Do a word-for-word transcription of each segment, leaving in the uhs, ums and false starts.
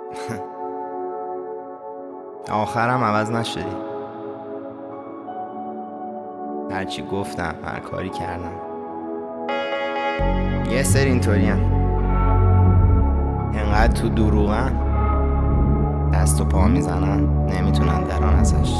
آخرم عوض نشدی. هرچی گفتم، هر کاری کردم، یه سری اینطوری هم اینقدر تو دروغن، دست و پا میزنن نمیتونن دران ازش.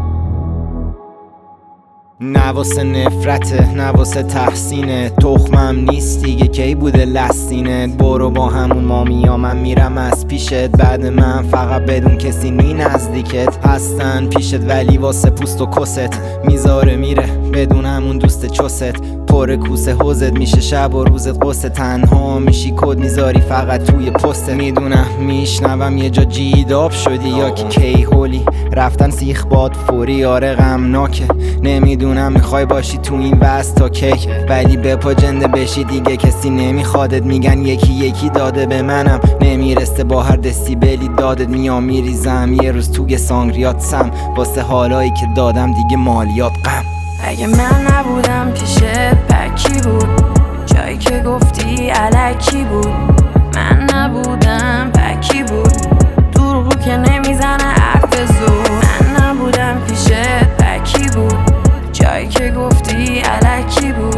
نواسه نفرته، نواسه تحسینه، تخمم نیست دیگه کی بوده لستینه. برو با همون مامیا، من میرم از پیشت، بعد من فقط بدون کسی نی نزدیکت. هستن پیشت ولی واسه پوست و کست، میذاره میره بدون همون دوست چست. پر کوسه حوزت میشه شب و روزت قصه، تنها میشی کد میذاری فقط توی پست. میدونم میشنوم یه جا جیداب شدی یا که کی هولی رفتن سیخ باد فوری، آره غمناکه. نمیدونم میخوای باشی تو این وست تا کی، ولی به پا جنده بشی دیگه کسی نمیخوادت. میگن یکی یکی داده به منم نمیرسه، با هر دسیبلی دادت میام میریزم. یه روز توی سانگریات سم واسه حالایی که دادم دیگه مالیات غم. اگه من نبودم پیشت پکی بود، جایی که گفتی الکی بود. من نبودم پکی بود، دروغو که نمیزنه حرف زور. من نبودم پیشت پکی بود، جایی که گفتی الکی بود.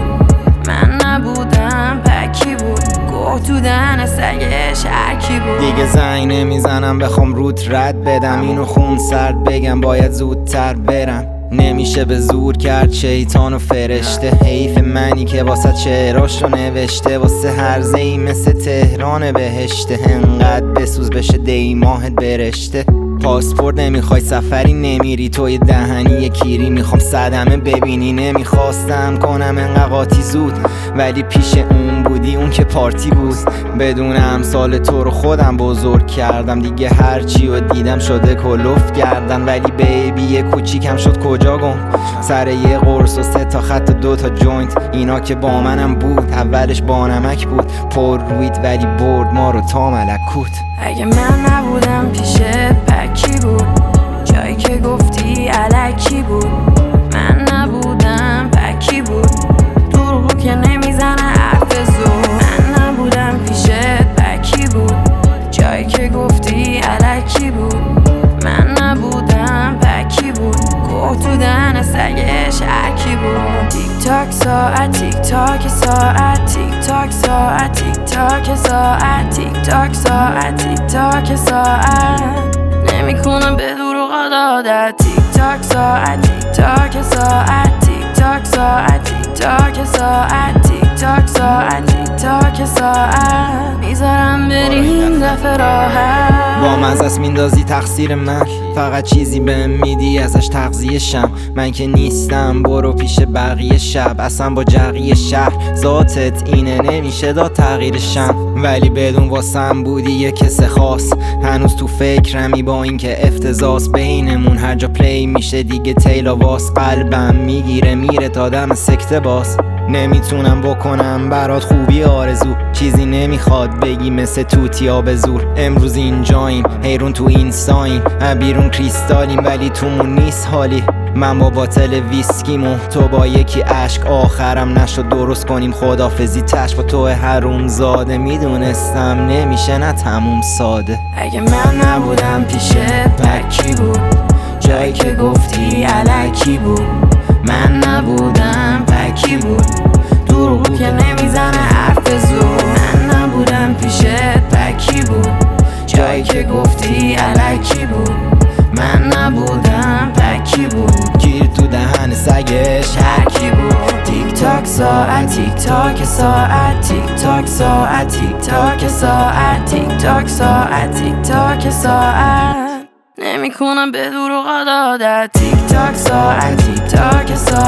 من نبودم پکی بود، گوه تو دهن سگش هرکی بود. دیگه زنگ نمیزنم بخوام روت رد بدم، اینو خون سرد بگم باید زودتر برم. نمیشه به زور کرد شیطان و فرشته، حیف منی که واسه شعراش رو نوشته. واسه هرزه ای مثل تهران بهشته، انقدر بسوز بشه دی ماهت برشته. پاسپورت نمیخوای سفری نمیری، توی دهنی یه کیری میخوام صدمه ببینی. نمیخواستم کنم انقدر قاطی زود، ولی پیش اون بودی اون که پارتی بود. بدون امثال تو رو خودم بزرگ کردم، دیگه هرچی رو دیدم شده کلوف گردن. ولی بیبی یه کوچیکم شد کجا گم، سر یه قرص و سه تا خط و دو تا جوینت. اینا که با منم بود اولش با نمک بود، پر روید ولی برد ما رو تا ملکوت. اگه من نبودم پیشت پکی بود، جایی که گفتی الکی بود. من نبودم پکی بود، دروغو که نمیزنه حرف زور. من نبودم پیشت پکی بود، جایی که گفتی الکی بود. من نبودم پکی بود، گوه تو دهن سگش هرکی بود. تیک تاک ساعت، تیک تاک ساعت، تیک تاک ساعت، تیک تاک ساعت، تیک تاک ساعت، تیک تاک ساعت. نمیکنم به دروغ عادت. تیک تاک ساعت، تیک تاک ساعت، تیک تاک ساعت، تیک تاک ساعت، تیک تاک ساعت، تیک تاک ساعت. میذارم بریم دفعه راحت. با مزس میندازی تقصیر من، فقط چیزی بهم میدی ازش تغذیه شم. من که نیستم برو پیش بقیه شب، اصلا با جقیه شهر ذاتت اینه نمیشه داد تغییرشم. ولی بدون واسم بودی یه کس خاص، هنوز تو فکرمی با اینکه افتضاس بینمون هر جا پلی میشه دیگه تیلا واس. قلبم میگیره میره تا دم سکته باز، نمیتونم بکنم برات خوبی آرزو. چیزی نمیخواد بگی مثل توتیا به زور. امروز اینجاییم حیرون تو اینستاییم، بیرون کریستالیم ولی تومون نیست حالی. من با باتل ویسکیمو تو با یکی عشق، آخرم نشد درست کنیم خدافزی تش با تو حروم زاده. میدونستم نمیشه نه تموم ساده. اگه من نبودم پیشت پکی بود، جایی که گفتی الکی بود. من نبودم پکی بود، دروغو که نمیزنه حرف زور. من نبودم پیشت پکی بود، جایی که گفتی الکی بود. من نبودم پکی بود، گیر تو دهن سگش هرکی بود. تیک تاک ساعت، تیک تاک ساعت، تیک تاک ساعت، تیک تاک ساعت، تیک تاک ساعت، تیک تاک ساعت. نمیکنم به دروغ عادت. تیک تاک ساعت، تیک تاک ساعت.